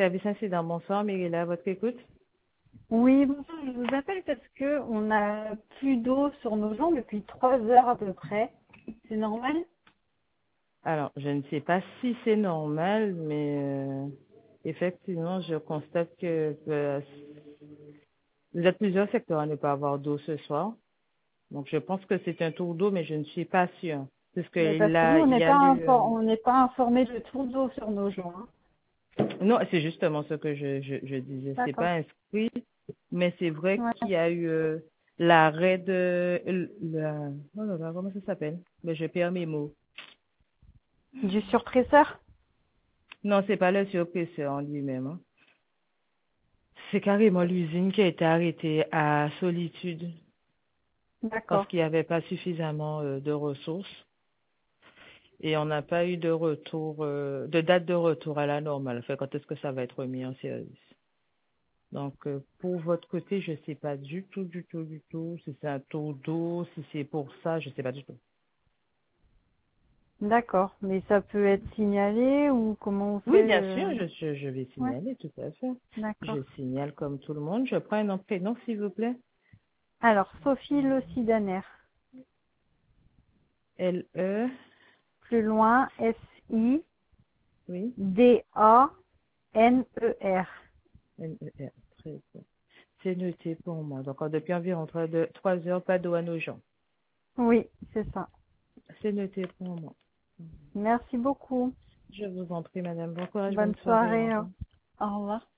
Service incident, bonsoir, Myrilla, à votre écoute. Oui, bonjour, je vous appelle parce que on n'a plus d'eau sur nos gens depuis 3 heures à peu près. C'est normal? Alors, je ne sais pas si c'est normal, mais effectivement, je constate que vous êtes plusieurs secteurs à ne pas avoir d'eau ce soir. Donc, je pense que c'est un tour d'eau, mais je ne suis pas sûre. Puisque Mais parce que nous, là, il y a eu... on n'est pas informé de tour d'eau sur nos gens, hein. Non, c'est justement ce que je disais. C'est D'accord. pas inscrit, mais c'est vrai Ouais. qu'il y a eu l'arrêt de... oh là là, comment ça s'appelle? Mais je perds mes mots. Du surpresseur? Non, c'est pas le surpresseur en lui-même, hein. C'est carrément l'usine qui a été arrêtée à Solitude parce D'accord. qu'il n'y avait pas suffisamment de ressources et on n'a pas eu de retour, de date de retour à la normale. Enfin, quand est-ce que ça va être mis en service? Donc, pour votre côté, je ne sais pas du tout si c'est un tour d'eau, si c'est pour ça, je ne sais pas du tout. D'accord. Mais ça peut être signalé ou comment on Oui, fait bien sûr, je vais Ouais, signaler, tout à fait. d'accord. Je signale comme tout le monde. Je prends un nom, prénom, s'il vous plaît. Alors, Sophie Le Sidaner. L-E, Plus loin, oui, Sidaner. N-E-R. Très bien. C'est noté pour moi. Donc, depuis environ 3 heures, pas d'eau à nos gens. Oui, c'est ça. C'est noté pour moi. Merci beaucoup. Je vous en prie, madame. Bon courage, Bonne bonne soirée. Au soirée, revoir. hein. Au revoir.